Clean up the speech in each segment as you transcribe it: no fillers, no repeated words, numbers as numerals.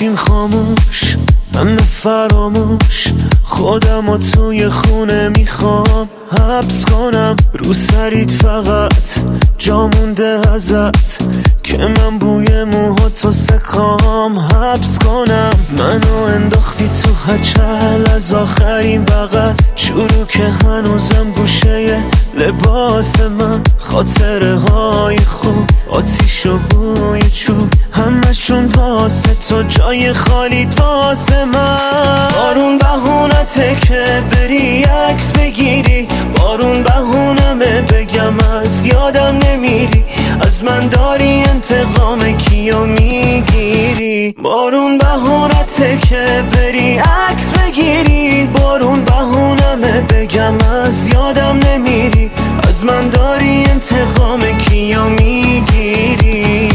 بشین خاموش همه فراموش، خودم و توی خونه میخوام حبس کنم. رو سریت فقط جا مونده ازت که من بوی موهاتو سکام حبس کنم. منو انداختی تو هچل از آخرین بغل، چورو که هنوزم گوشه لباس من. خاطره های خوب، آتیش و بوی چوب، همشون واسه تو، جای خالیت واسه من. بارون بهونته که بری عکس بگیری، بارون بهونمه بگم از یادم نمیری، از من داری انتقام کیو میگیری. بارون بهونته که بری عکس بگیری، بارون بهونمه بگم از یادم نمیری، از من داری انتقام کیو میگیری.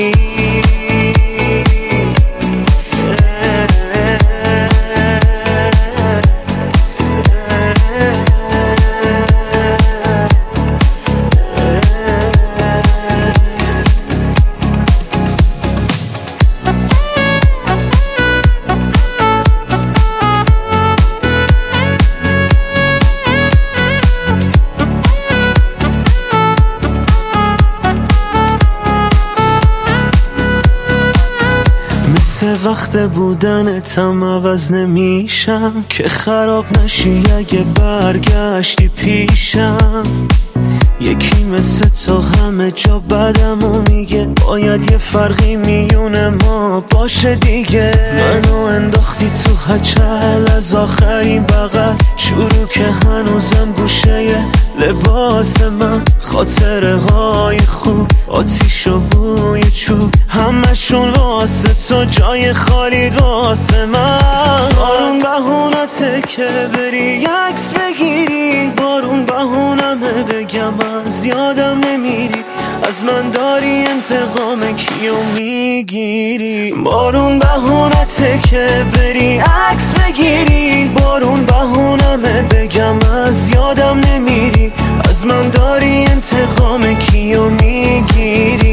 وقت بودنتم عوض نمیشم که خراب نشی اگه برگشتی پیشم. یکی مثل تو همه جا بدمو میگه، باید یه فرقی میونه ما باشه دیگه. منو انداختی تو هچل از آخرین بغل، چورو که هنوزم گوشه لباس من. خاطره های خوب، آتیش و بوی چوب، همشون واسه تو، جای خالیت واسه من. بارون بهونته که بری عکس بگیری، بارون بهونمه بگم از یادم نمیری، از من داری انتقام کیو میگیری. بارون بهونته که بری عکس بگیری، بارون بهونمه بگم از یادم نمیری، از من داری انتقام کیو میگیری.